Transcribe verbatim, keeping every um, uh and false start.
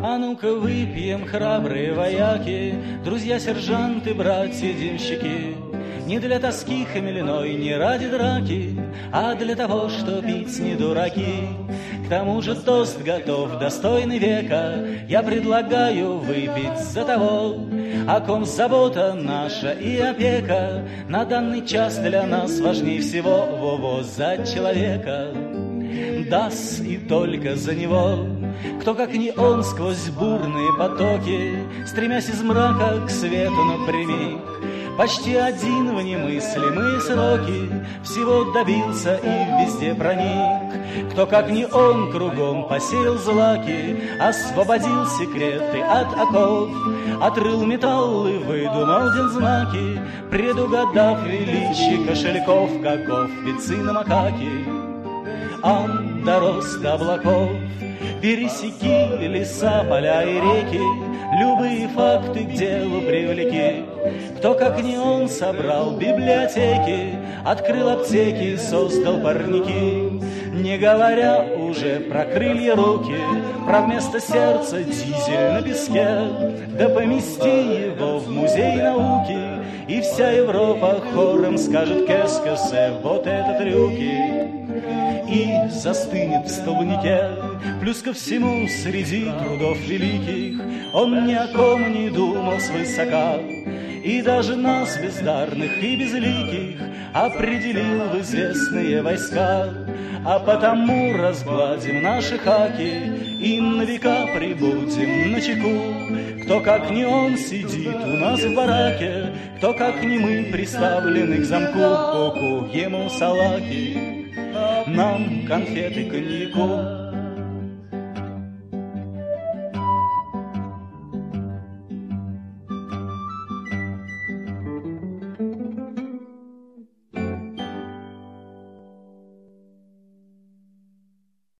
А ну-ка выпьем, храбрые вояки, друзья-сержанты, братья-денщики. Не для тоски хмельной, не ради драки, а для того, что пить не дураки. К тому же тост готов, достойный века. Я предлагаю выпить за того, о ком забота наша и опека на данный час для нас важней всего. Во-во, за человека, да-с, и только за него. Кто, как не он, сквозь бурные потоки, стремясь из мрака к свету напрямик, почти один в немыслимые сроки всего добился и везде проник. Кто, как не он, кругом посеял злаки, освободил секреты от оков, отрыл металлы, выдумал дензнаки, предугадав величие кошельков, каков пецы на макаке. Ан дорос до облаков, пересеки леса, поля и реки, любые факты к делу привлеки. Кто, как не он, собрал библиотеки, открыл аптеки, создал парники. Не говоря уже про крылья руки, про вместо сердца дизель на песке. Да помести его в музей науки, и вся Европа хором скажет «Кэс-кэсэ», вот это трюки. И застынет в столбнике. Плюс ко всему, среди трудов великих он ни о ком не думал свысока, и даже нас, бездарных и безликих, определил в известные войска. А потому разгладим наши хаки и на века прибудем начеку. Кто, как не он, сидит у нас в бараке, кто, как не мы, приставлены к замку. Ку-ку, ему салаки, нам конфеты коньяку.